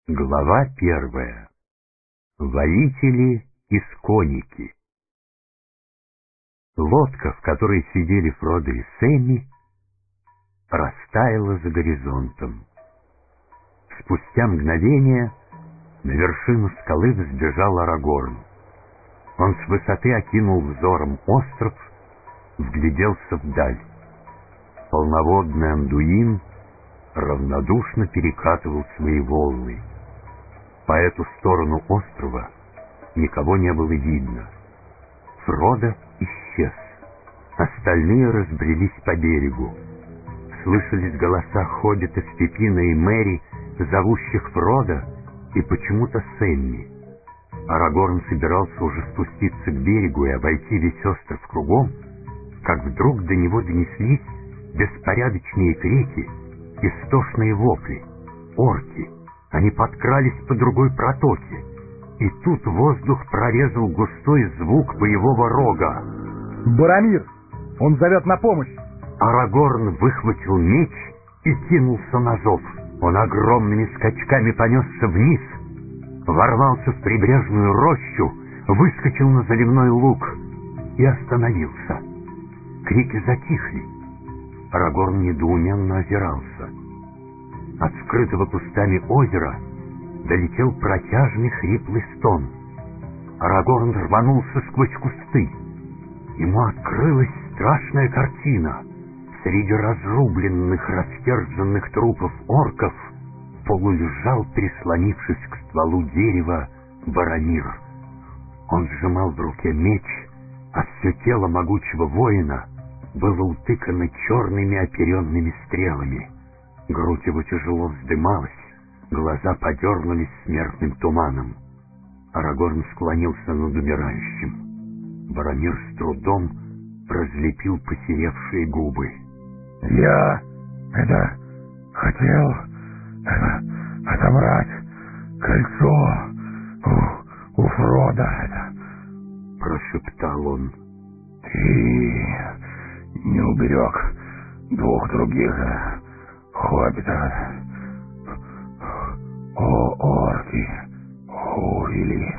Глава 1. Воители и сконики. Лодка, в которой сидели Фродо и Сэмми, растаяла за горизонтом. Спустя мгновение на вершину скалы взбежал Арагорн. Он с высоты окинул взором остров, вгляделся вдаль. Полноводный Андуин равнодушно перекатывал свои волны. По эту сторону острова никого не было видно. Фродо исчез. Остальные разбрелись по берегу. Слышались голоса хоббитов Пипина и Мэри, зовущих Фродо и почему-то Сэмми. Арагорн собирался уже спуститься к берегу и обойти весь остров кругом, как вдруг до него донеслись беспорядочные крики, истошные вопли. Орки. Они подкрались по другой протоке, и тут воздух прорезал густой звук боевого рога. «Боромир! Он зовет на помощь!» Арагорн выхватил меч и кинулся на зов. Он огромными скачками понесся вниз, ворвался в прибрежную рощу, выскочил на заливной луг и остановился. Крики затихли. Арагорн недоуменно озирался. От скрытого кустами озера долетел протяжный хриплый стон. Арагорн рванулся сквозь кусты. Ему открылась страшная картина. Среди разрубленных, растерзанных трупов орков полулежал, прислонившись к стволу дерева, Боромир. Он сжимал в руке меч, а все тело могучего воина было утыкано черными оперенными стрелами. Грудь его тяжело вздымалась, глаза подернулись смертным туманом. Арагорн склонился над умирающим. Боромир с трудом разлепил посеревшие губы. «Я хотел отобрать кольцо у Фродо, прошептал он. Ты не уберег двух других хоббитов. Орки увели.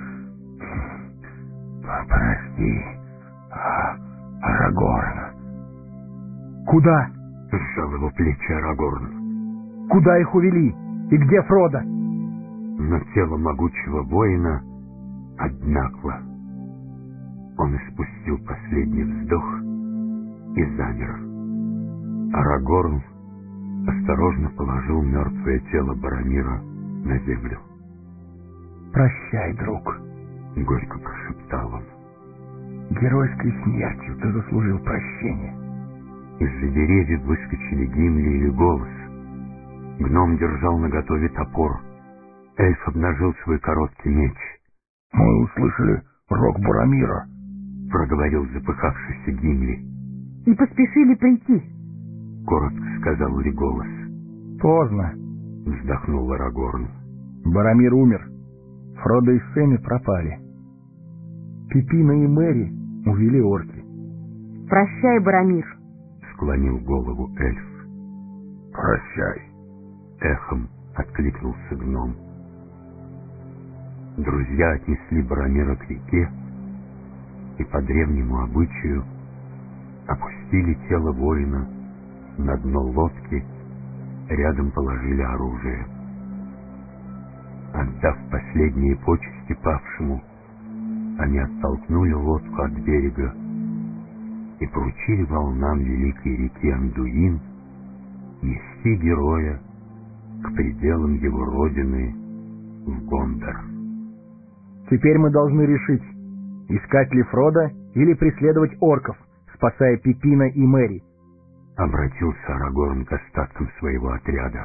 Прости, Арагорн». «Куда?» — сжал его плечи Арагорн. «Куда их увели? И где Фродо?» Но тело могучего воина обмякло. Он испустил последний вздох и замер. Арагорн осторожно положил мертвое тело Боромира на землю. «Прощай, друг», — горько прошептал он. «Геройской смертью ты заслужил прощения». Из-за деревьев выскочили Гимли и Леголас. Гном держал наготове топор. Эльф обнажил свой короткий меч. «Мы услышали рог Боромира», — проговорил запыхавшийся Гимли. «И поспешили прийти», — коротко сказал Леголас. «Поздно», — вздохнул Арагорн. «Боромир умер. Фродо и Сэмми пропали. Пипина и Мэри увели орки». «Прощай, Боромир», — склонил голову эльф. «Прощай», — эхом откликнулся гном. Друзья отнесли Боромира к реке и по древнему обычаю опустили тело воина на дно лодки, рядом положили оружие. Отдав последние почести павшему, они оттолкнули лодку от берега и поручили волнам великой реки Андуин нести героя к пределам его родины в Гондор. «Теперь мы должны решить, искать ли Фродо или преследовать орков, спасая Пипина и Мэри», — обратился Арагорн к остаткам своего отряда.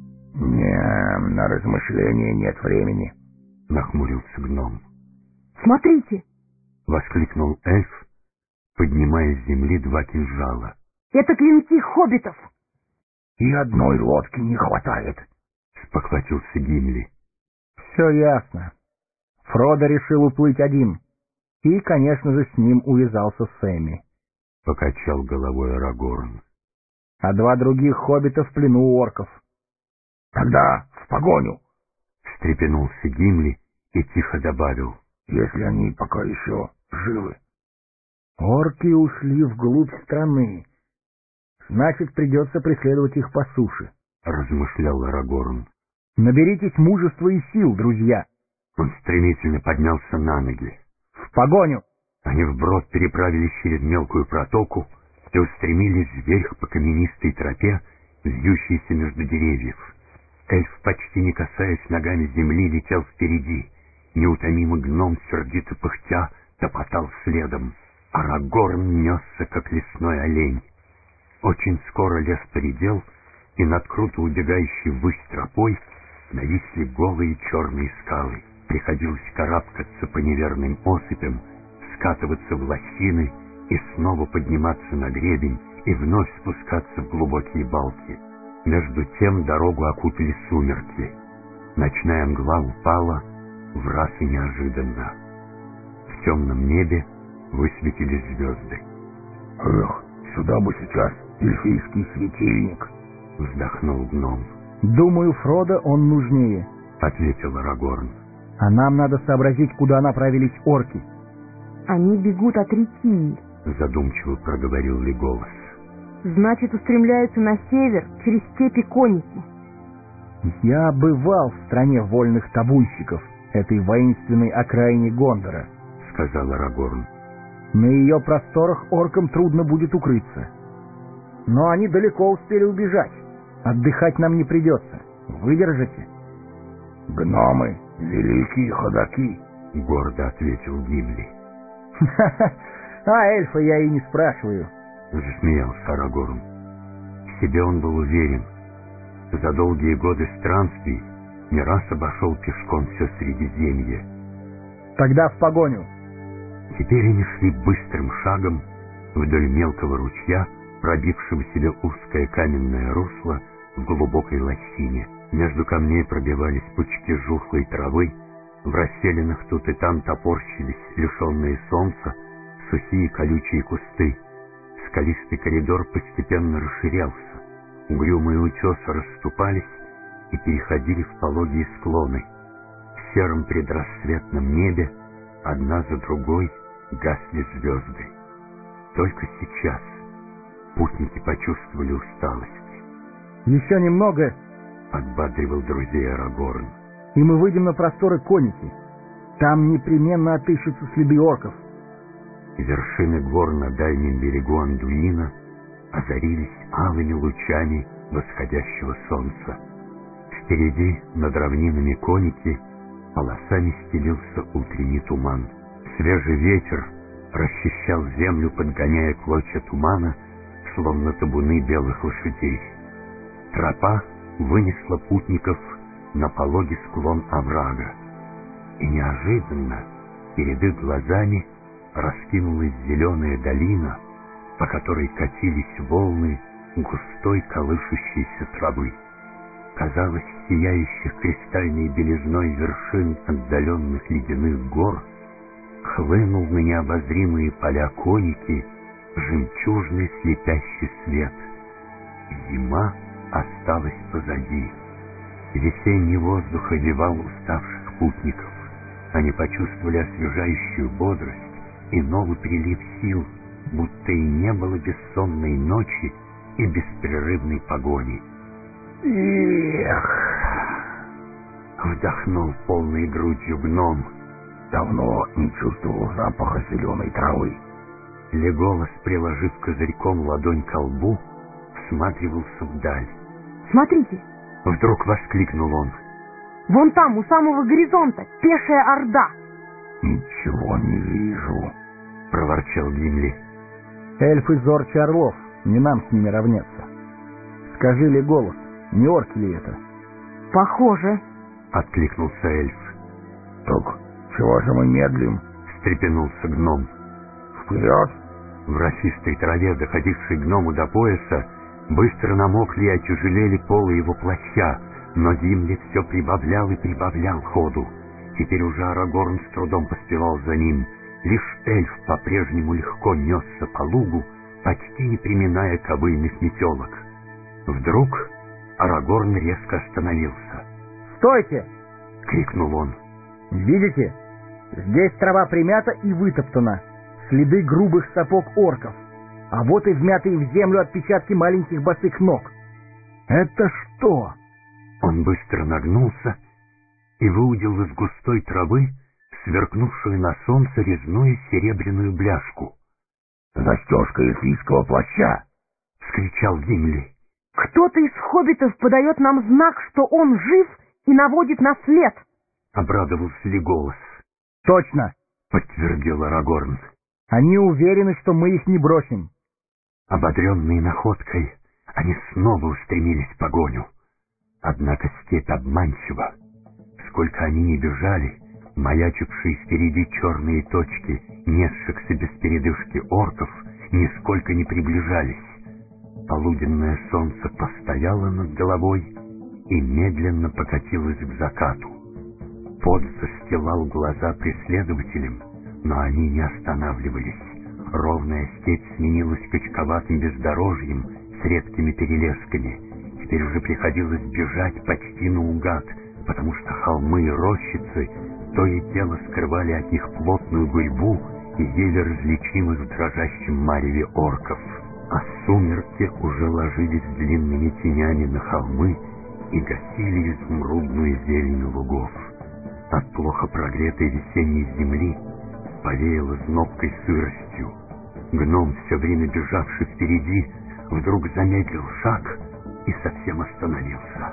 На размышления нет времени», — нахмурился гном. «Смотрите!» — воскликнул эльф, поднимая с земли два кинжала. «Это клинки хоббитов!» «И одной лодки не хватает», — спохватился Гимли. «Все ясно. Фродо решил уплыть один. И, конечно же, с ним увязался Сэмми», — покачал головой Арагорн. «А два других хоббита в плену у орков». «Тогда в погоню!» Встрепенулся Гимли и тихо добавил: «Если они пока еще живы». «Орки ушли вглубь страны. Значит, придется преследовать их по суше», — размышлял Арагорн. «Наберитесь мужества и сил, друзья». Он стремительно поднялся на ноги. «В погоню!» Они вброд переправились через мелкую протоку и устремились вверх по каменистой тропе, вьющейся между деревьев. Эльф, почти не касаясь ногами земли, летел впереди. Неутомимый гном, сердито пыхтя, топотал следом. Арагорн несся, как лесной олень. Очень скоро лес поредел, и над круто убегающей ввысь тропой нависли голые черные скалы. Приходилось карабкаться по неверным осыпям, скатываться в лощины и снова подниматься на гребень и вновь спускаться в глубокие балки. Между тем дорогу окутали сумерки. Ночная мгла упала в раз и неожиданно. В темном небе высветились звезды. «Эх, сюда бы сейчас эльфийский светильник», — вздохнул гном. «Думаю, Фродо он нужнее», — ответил Арагорн. «А нам надо сообразить, куда направились орки». Они бегут от реки. Задумчиво проговорил Леголас. Значит, устремляются на север, через степи коники. «Я бывал в стране вольных табунщиков, этой воинственной окраине Гондора», — сказал Арагорн. «На ее просторах оркам трудно будет укрыться. Но они далеко успели убежать. Отдыхать нам не придется. Выдержите?» «Гномы — великие ходаки», — гордо ответил Гимли. «А эльфа я и не спрашиваю», — засмеялся Арагорн. В себе он был уверен. За долгие годы странствий не раз обошел пешком все Средиземье. «Тогда в погоню!» Теперь они шли быстрым шагом вдоль мелкого ручья, пробившего себе узкое каменное русло в глубокой лощине. Между камней пробивались пучки жухлой травы, в расселенных тут и там топорщились лишенные солнца сухие колючие кусты. Скалистый коридор постепенно расширялся. Угрюмые утесы расступались и переходили в пологие склоны. В сером предрассветном небе одна за другой гасли звезды. Только сейчас путники почувствовали усталость. «Еще немного», — подбадривал друзей Арагорн, — «и мы выйдем на просторы коники. Там непременно отыщутся следы орков». Вершины гор на дальнем берегу Андуина озарились алыми лучами восходящего солнца. Впереди, над равнинами коники, полосами стелился утренний туман. Свежий ветер расчищал землю, подгоняя клочья тумана, словно табуны белых лошадей. Тропа вынесла путников на пологий склон оврага, и неожиданно перед их глазами раскинулась зеленая долина, по которой катились волны густой колышущейся травы. Казалось, сияющих кристальной белизной вершин отдаленных ледяных гор хлынул на необозримые поля коники жемчужный слепящий свет. Зима осталась позади. Весенний воздух одевал уставших путников. Они почувствовали освежающую бодрость и новый прилив сил, будто и не было бессонной ночи и беспрерывной погони. «Эх!» — вдохнул полной грудью гном. «Давно не чувствовал запаха зеленой травы». Леголас, приложив козырьком ладонь ко лбу, всматривался вдаль. Смотрите, Вдруг воскликнул он. вон там, у самого горизонта, пешая орда. «Ничего не вижу», — проворчал Гимли. «Эльфы зорче орлов, не нам с ними равняться. Скажи ли голос, не орки ли это?» Похоже. — откликнулся эльф. «Так чего же мы медлим?» — встрепенулся гном. «Вперед!» В росистой траве, доходившей гному до пояса, быстро намокли и отяжелели полы его плаща, но Гимли все прибавлял и прибавлял ходу. Теперь уже Арагорн с трудом поспевал за ним. Лишь эльф по-прежнему легко несся по лугу, почти не приминая ковыльных метелок. Вдруг Арагорн резко остановился. «Стойте! — крикнул он. Видите? Здесь трава примята и вытоптана. Следы грубых сапог орков. А вот и вмятые в землю отпечатки маленьких босых ног. Это что? Он быстро нагнулся и выудил из густой травы сверкнувшую на солнце резную серебряную бляшку. «Застежка эльфийского плаща!» — вскричал Гимли. «Кто-то из хоббитов подает нам знак, что он жив и наводит на след!» — обрадовался Леголас. «Точно!» — подтвердил Арагорн. «Они уверены, что мы их не бросим». Ободренные находкой, они снова устремились в погоню. Однако степь обманчива. Сколько они ни бежали, маячившие впереди черные точки, несшихся без передышки орков, нисколько не приближались. Полуденное солнце постояло над головой и медленно покатилось к закату. Пот застилал глаза преследователям, но они не останавливались. Ровная степь сменилась качковатым бездорожьем с редкими перелесками. Теперь уже приходилось бежать почти наугад, потому что холмы и рощицы то и дело скрывали от них плотную гурьбу и еле различимых в дрожащем мареве орков. А сумерки уже ложились длинными тенями на холмы и гасили изумрудную зелень лугов. От плохо прогретой весенней земли повеяло знобкой сыростью. Гном, все время бежавший впереди, вдруг замедлил шаг и совсем остановился.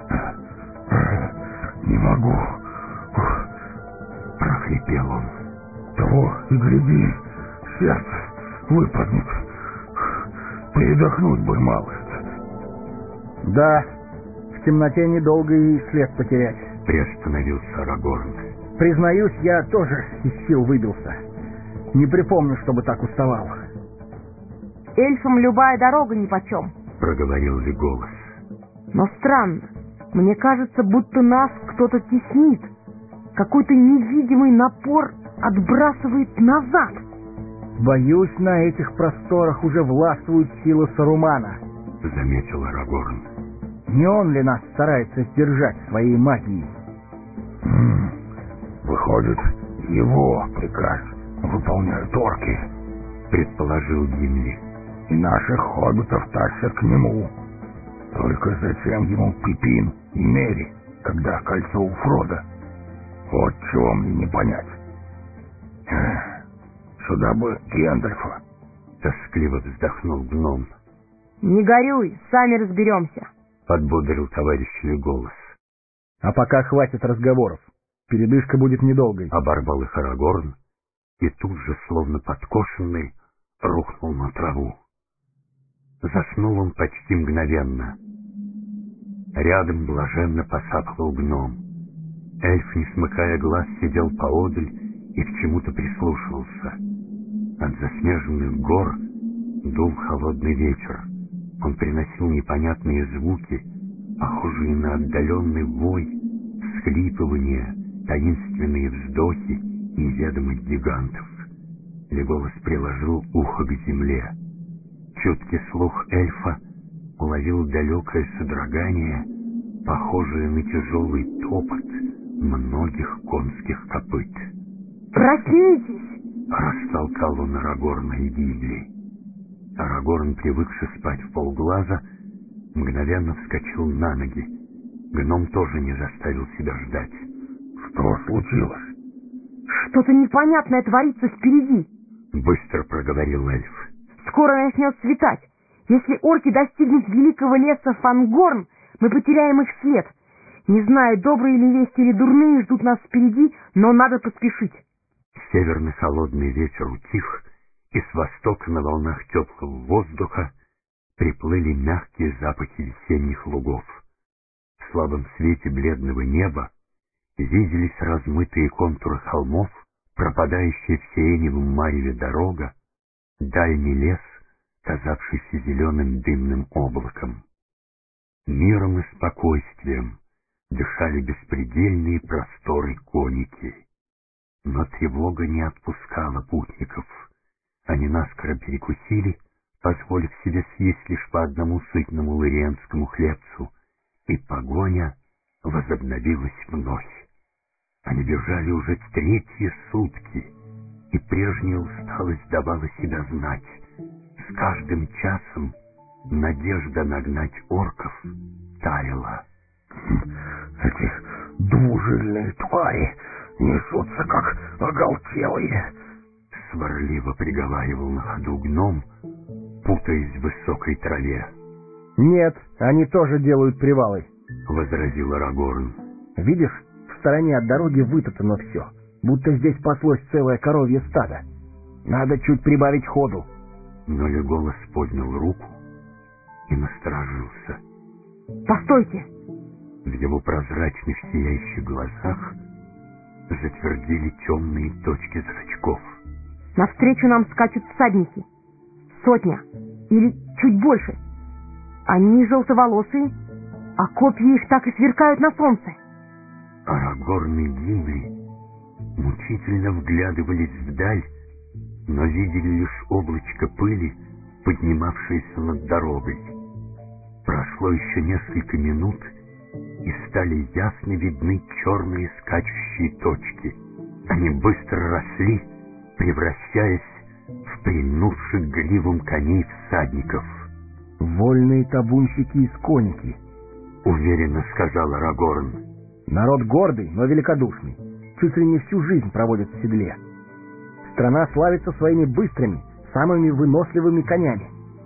«Не могу», — прохрипел он. «Того и гляди, сердце выпадет. Передохнуть бы малость». «Да, в темноте недолго и след потерять», — приостановился Арагорн. «Признаюсь, я тоже из сил выбился. Не припомню, чтобы так уставал». «Эльфам любая дорога нипочем», — проговорил Леголас. «но странно. Мне кажется, будто нас кто-то теснит. Какой-то невидимый напор отбрасывает назад». «Боюсь, на этих просторах уже властвует сила Сарумана», — заметил Арагорн. «Не он ли нас старается сдержать своей магией?» «Выходит, его приказ выполняют орки», — предположил Гимли. «И наших хоббитов тащат к нему. Только зачем ему Пипин и Мери, когда кольцо у Фрода? Вот чего мне не понять. Сюда бы Гендальфа». Тоскливо вздохнул гном. «Не горюй, сами разберемся», — подбодрил товарищ Леголас. «А пока хватит разговоров. Передышка будет недолгой», — оборвал их Арагорн, и тут же, словно подкошенный, рухнул на траву. Заснул он почти мгновенно. Рядом блаженно посапывал гном. Эльф, не смыкая глаз, сидел поодаль и к чему-то прислушивался. От заснеженных гор дул холодный ветер. Он приносил непонятные звуки, похожие на отдаленный вой, всхлипывания, таинственные вздохи неведомых гигантов. Леголас приложил ухо к земле. Чуткий слух эльфа уловил далекое содрогание, похожее на тяжелый топот многих конских копыт. «Проснитесь!» — растолкал он Арагорна и Гимли. Арагорн, привыкший спать в полглаза, мгновенно вскочил на ноги. Гном тоже не заставил себя ждать. «Что случилось?» «Что-то непонятное творится впереди», — быстро проговорил эльф. «Скоро начнет светать. Если орки достигнут великого леса Фангорн, мы потеряем их след. Не знаю, добрые ли вести или дурные ждут нас впереди, но надо поспешить». Северный холодный ветер утих, и с востока на волнах теплого воздуха приплыли мягкие запахи весенних лугов. В слабом свете бледного неба виделись размытые контуры холмов, пропадающая в сиреневом мареве дорога, дальний лес, казавшийся зеленым дымным облаком. Миром и спокойствием дышали беспредельные просторы коники. Но тревога не отпускала путников. Они наскоро перекусили, позволив себе съесть лишь по одному сытному лыриенскому хлебцу, и погоня возобновилась вновь. Они бежали уже третьи сутки, и прежняя усталость давала себя знать. С каждым часом надежда нагнать орков таяла. Эти двужильные твари несутся, как оголтелые. Сварливо приговаривал на ходу гном, путаясь в высокой траве. Нет, они тоже делают привалы, возразил Арагорн. Видишь, в стороне от дороги вытоптано все, будто здесь паслось целое коровье стадо. Надо чуть прибавить ходу. Но Леголас поднял руку и насторожился. Постойте! В его прозрачных сияющих глазах затвердили темные точки зрачков. Навстречу нам скачут всадники. 100 или чуть больше. Они желтоволосые, а копья их так и сверкают на солнце. Арагорн и Гимли мучительно вглядывались вдаль, но видели лишь облачко пыли, поднимавшееся над дорогой. Прошло еще несколько минут, и стали ясно видны черные скачущие точки. Они быстро росли, превращаясь в прильнувших к гривам коней всадников. «Вольные табунщики из конники», — уверенно сказал Арагорн. «Народ гордый, но великодушный. Чуть ли не всю жизнь проводит в седле. Страна славится своими быстрыми, самыми выносливыми конями».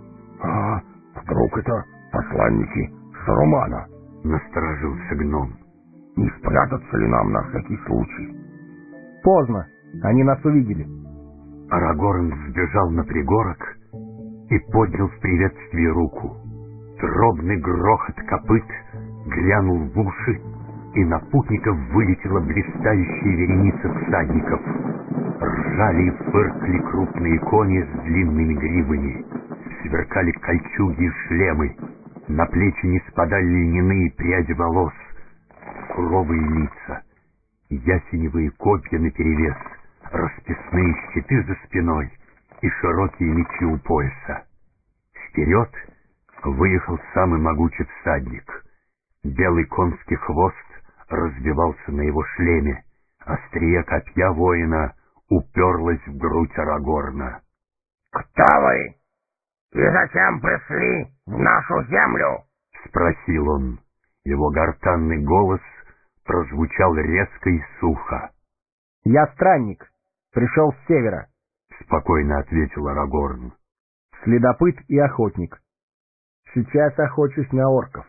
«А вдруг это посланники Сарумана?» — насторожился гном. «Не спрятаться ли нам на всякий случай?» «Поздно. Они нас увидели». Арагорн взбежал на пригорок и поднял в приветствии руку. Дробный грохот копыт грянул в уши, и на путников вылетела блистающая вереница всадников. Ржали и фыркали крупные кони с длинными гривами. Сверкали кольчуги и шлемы. На плечи не спадали льняные пряди волос. Суровые лица, ясеневые копья наперевес, расписные щиты за спиной и широкие мечи у пояса. Вперед выехал самый могучий всадник. Белый конский хвост развивался на его шлеме, острие копья воина уперлось в грудь Арагорна. «Кто вы? И зачем пришли в нашу землю?» — спросил он. Его гортанный голос прозвучал резко и сухо. «Я странник, пришел с севера», — спокойно ответил Арагорн. «Следопыт и охотник. Сейчас охочусь на орков».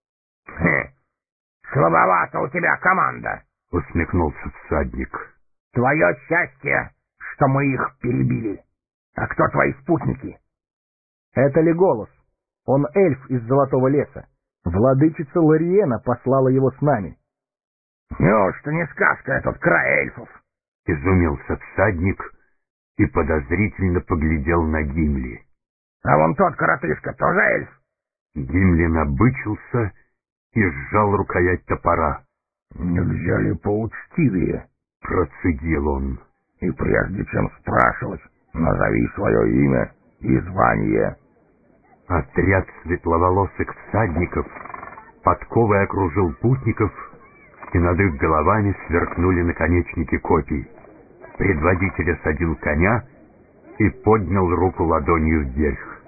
«Слабовата у тебя команда», — усмехнулся всадник. «Твое счастье, что мы их перебили. А кто твои спутники?» «Это Леголас. Он эльф из Золотого леса. Владычица Лориена послала его с нами». «Неужто не сказка этот край эльфов?» — изумился всадник и подозрительно поглядел на Гимли. «А вон тот коротышка тоже эльф?» Гимли набычился и сжал рукоять топора. «Нельзя ли поучтивее?» — процедил он. «И прежде чем спрашивать, назови свое имя и звание». Отряд светловолосых всадников подковой окружил путников, и над их головами сверкнули наконечники копий. Предводитель осадил коня и поднял руку ладонью вверх.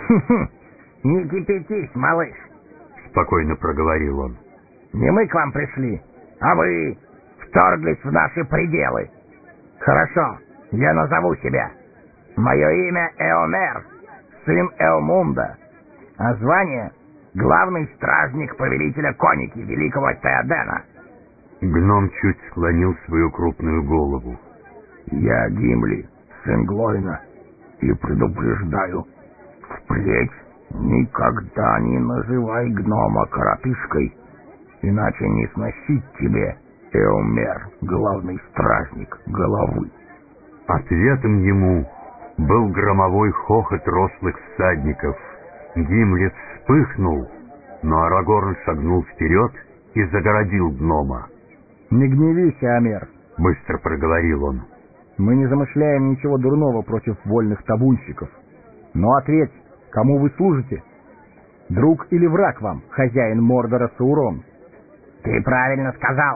«Не кипятись, малыш», — спокойно проговорил он. «Не мы к вам пришли, а вы вторглись в наши пределы. Хорошо, я назову себя. Мое имя Эомер, сын Эомунда, а звание — главный стражник повелителя конники великого Теодена». Гном чуть склонил свою крупную голову. «Я Гимли, сын Глоина, и предупреждаю, впредь никогда не называй гнома коротышкой, иначе не сносить тебе, Эомер, главный стражник головы». Ответом ему был громовой хохот рослых всадников. Гимли вспыхнул, но Арагорн шагнул вперед и загородил гнома. «Не гневись, Эомер», — быстро проговорил он. «Мы не замышляем ничего дурного против вольных табунщиков. Но ответь, кому вы служите? Друг или враг вам, хозяин Мордора Саурон?» «Ты правильно сказал.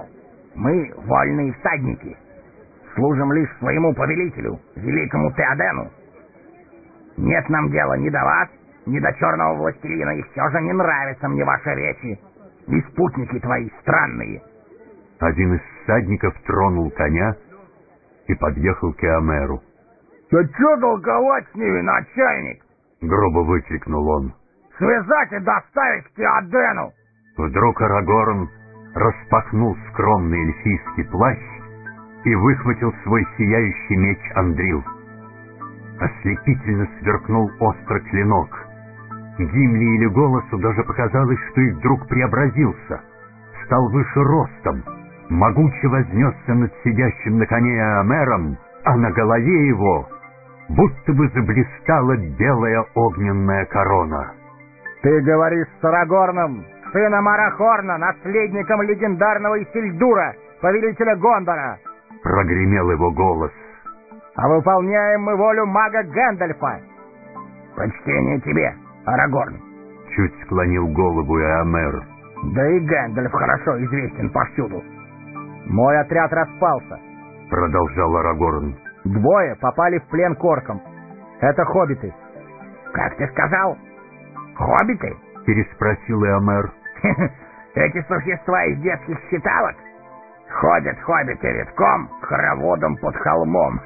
Мы вольные всадники. Служим лишь своему повелителю, великому Теодену. Нет нам дела ни до вас, ни до черного властелина, и все же не нравятся мне ваши речи. И спутники твои странные. Один из всадников тронул коня и подъехал к Эомеру. «Да что толковать с ними, начальник?» — грубо выкрикнул он. «Связать и доставить к Теодену!» Вдруг Арагорн распахнул скромный эльфийский плащ и выхватил свой сияющий меч Андрил. Ослепительно сверкнул острый клинок. Гимли или Голосу даже показалось, что их друг преобразился, стал выше ростом, могуче вознесся над сидящим на коне Эомером, а на голове его будто бы заблистала белая огненная корона. «Ты говоришь с Арагорном, сыном Арахорна, наследником легендарного Исильдура, повелителя Гондора!» — прогремел его голос. «А выполняем мы волю мага Гэндальфа!» «Почтение тебе, Арагорн!» — чуть склонил голову Эомер. «Да и Гэндальф хорошо известен повсюду!» «Мой отряд распался!» — продолжал Арагорн. «Двое попали в плен к оркам. Это хоббиты». «Как ты сказал? Хоббиты?» — переспросил Эомер. «Эти существа из детских читалок? Ходят хоббиты редком, хороводом под холмом.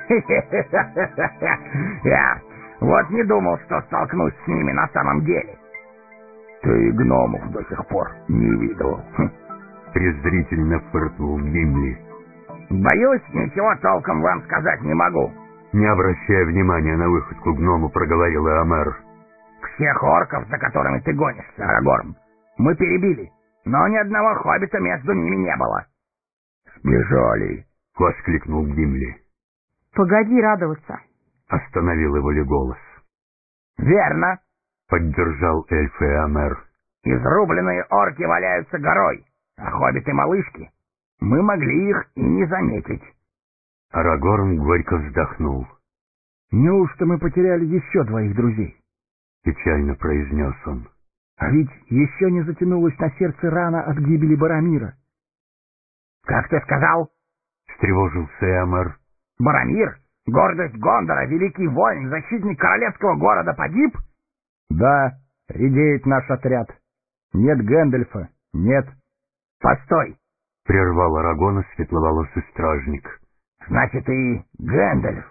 Я вот не думал, что столкнусь с ними на самом деле». «Ты гномов до сих пор не видел», — презрительно фыркнул Гимли. «Боюсь, ничего толком вам сказать не могу». Не обращая внимания на выходку гнома, проговорил Эомер. «Всех орков, за которыми ты гонишься, Арагорн, мы перебили, но ни одного хоббита между ними не было». «Сбежали!» — воскликнул Гимли. «Погоди радоваться!» — остановил его Леголас. «Верно!» — поддержал эльф Эомер. «Изрубленные орки валяются горой, а хоббиты-малышки, мы могли их и не заметить». Арагорн горько вздохнул. «Неужто мы потеряли еще двоих друзей?» — печально произнес он. «А ведь еще не затянулась на сердце рана от гибели Барамира». «Как ты сказал?» — встревожился Эомер. «Барамир, гордость Гондора, великий воин, защитник королевского города, погиб?» «Да, редеет наш отряд. Нет Гэндальфа, нет». «Постой!» — прервал Арагона светловолосый стражник. «Значит, и Гэндальф.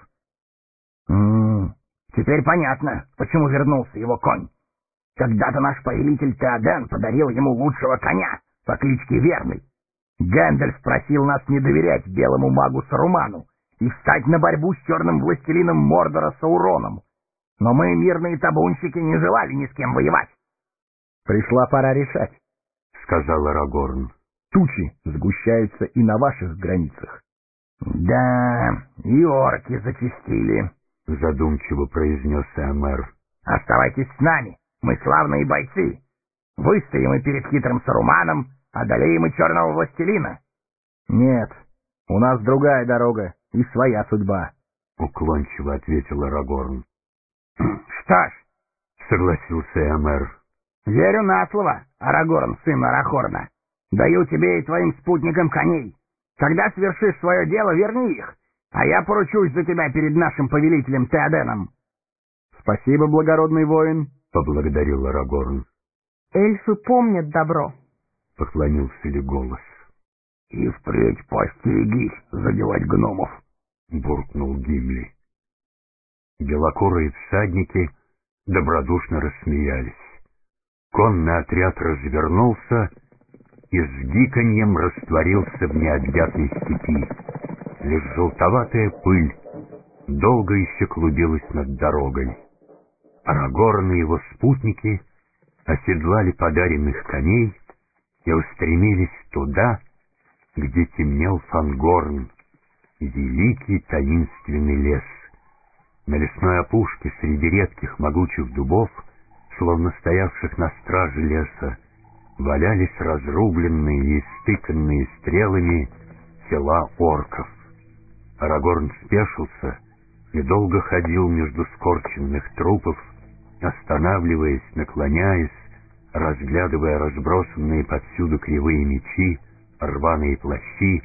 Теперь понятно, почему вернулся его конь. Когда-то наш повелитель Теоден подарил ему лучшего коня по кличке Верный. Гэндальф просил нас не доверять белому магу Саруману и встать на борьбу с черным властелином Мордора Сауроном. Но мы, мирные табунщики, не желали ни с кем воевать». «Пришла пора решать», — сказал Арагорн. «Тучи сгущаются и на ваших границах». «Да, и орки зачастили», — задумчиво произнес Эомер. «Оставайтесь с нами, мы славные бойцы. Выстоим и перед хитрым Саруманом, одолеем и черного властелина». «Нет, у нас другая дорога и своя судьба», — уклончиво ответил Арагорн. «Что ж», — согласился Эомер, — «верю на слово, Арагорн, сын Арахорна. Даю тебе и твоим спутникам коней. Когда свершишь свое дело, верни их, а я поручусь за тебя перед нашим повелителем Теоденом». «Спасибо, благородный воин», — поблагодарил Арагорн. «Эльфы помнят добро», — поклонился Леголас. «И впредь постерегись задевать гномов», — буркнул Гимли. Белокурые всадники добродушно рассмеялись. Конный отряд развернулся и с гиканьем растворился в необъятной степи. Лишь желтоватая пыль долго еще клубилась над дорогой. Арагорн и его спутники оседлали подаренных коней и устремились туда, где темнел Фангорн, великий таинственный лес. На лесной опушке среди редких могучих дубов, словно стоявших на страже леса, валялись разрубленные и истыканные стрелами тела орков. Арагорн спешился и долго ходил между скорченных трупов, останавливаясь, наклоняясь, разглядывая разбросанные повсюду кривые мечи, рваные плащи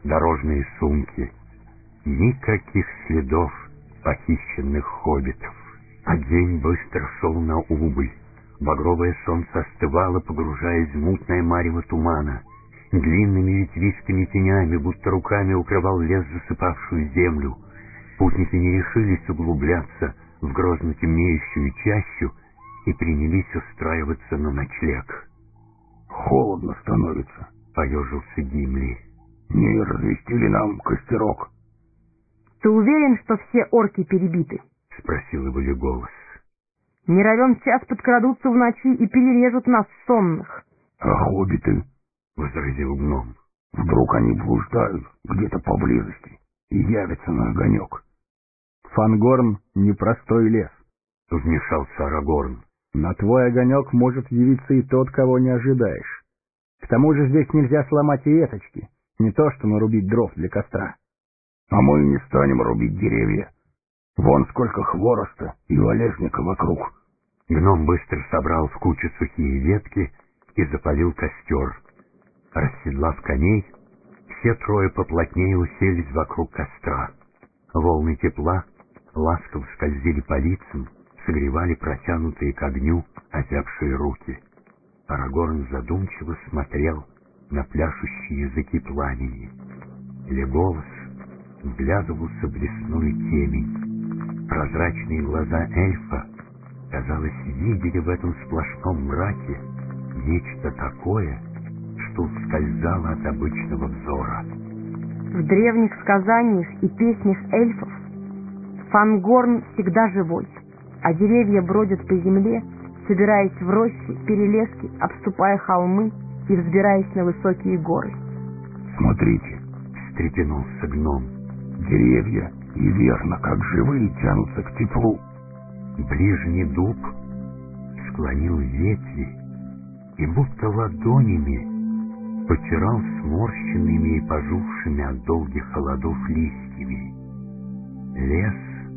дорожные сумки. Никаких следов похищенных хоббитов. А день быстро шел на убыль. Багровое солнце остывало, погружаясь в мутное марево тумана. Длинными ветвистыми тенями, будто руками укрывал лес засыпавшую землю. Путники не решились углубляться в грозно темнеющую чащу и принялись устраиваться на ночлег. «Холодно становится», — поежился Гимли. «Не развести ли нам костерок?» «Ты уверен, что все орки перебиты?» — спросил его Леголас. «Не равен час подкрадутся в ночи и перережут нас сонных». «А хоббиты?» — возразил гном. «Вдруг они блуждают где-то поблизости и явятся на огонек». «Фангорн — непростой лес», — вмешался Арагорн. «На твой огонек может явиться и тот, кого не ожидаешь. К тому же здесь нельзя сломать и веточки, не то что нарубить дров для костра». «А мы не станем рубить деревья. Вон сколько хвороста и валежника вокруг». Гном быстро собрал в кучу сухие ветки и запалил костер. Расседлав коней, все трое поплотнее уселись вокруг костра. Волны тепла ласково скользили по лицам, согревали протянутые к огню озябшие руки. Арагорн задумчиво смотрел на пляшущие языки пламени. Леголас вглядывался в лесную темень. Прозрачные глаза эльфа, казалось, видели в этом сплошном мраке нечто такое, что ускользало от обычного взора. В древних сказаниях и песнях эльфов Фангорн всегда живой, а деревья бродят по земле, собираясь в рощи, перелески, обступая холмы и взбираясь на высокие горы. «Смотрите», — встрепенулся гном, — «деревья и верно, как живые, тянутся к теплу». Ближний дуб склонил ветви и будто ладонями потирал сморщенными и пожухшими от долгих холодов листьями. Лес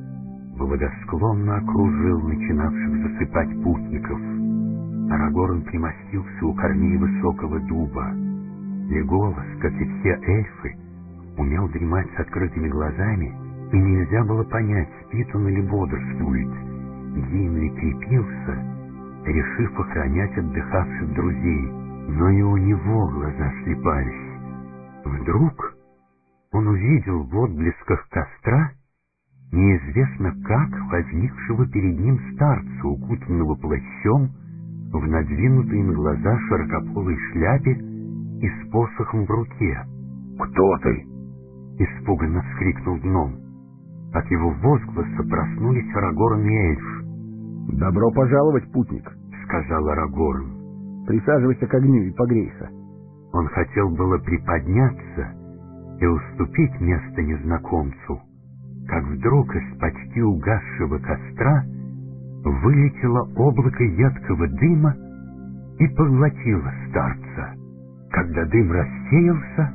благосклонно окружил начинавших засыпать путников. Арагорн примостился у корней высокого дуба. Леголас, как и все эльфы, умел дремать с открытыми глазами, и нельзя было понять, спит он или бодрствует. Гимли крепился, решив охранять отдыхавших друзей, но и у него глаза слепались. Вдруг он увидел в отблесках костра неизвестно как возникшего перед ним старца, укутанного плащом, в надвинутой на глаза широкополой шляпе и с посохом в руке. «Кто ты?» — испуганно вскрикнул гном. От его возгласа проснулись Арагорн и эльф. «Добро пожаловать, путник», — сказал Арагорн. «Присаживайся к огню и погрейся». Он хотел было приподняться и уступить место незнакомцу, как вдруг из почти угасшего костра вылетело облако едкого дыма и поглотило старца. Когда дым рассеялся,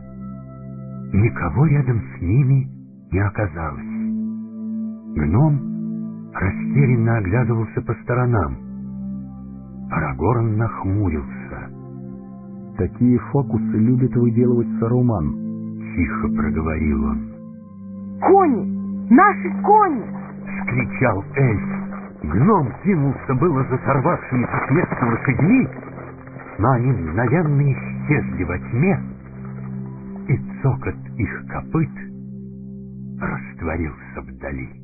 никого рядом с ними не оказалось. Гном растерянно оглядывался по сторонам. Арагорн нахмурился. «Такие фокусы любит выделывать Саруман», — тихо проговорил он. «Кони! Наши кони!» — вскричал эльф. Гном кинулся было за сорвавшимися с места лошадьми, но они мгновенно исчезли во тьме, и цокот их копыт растворился вдали.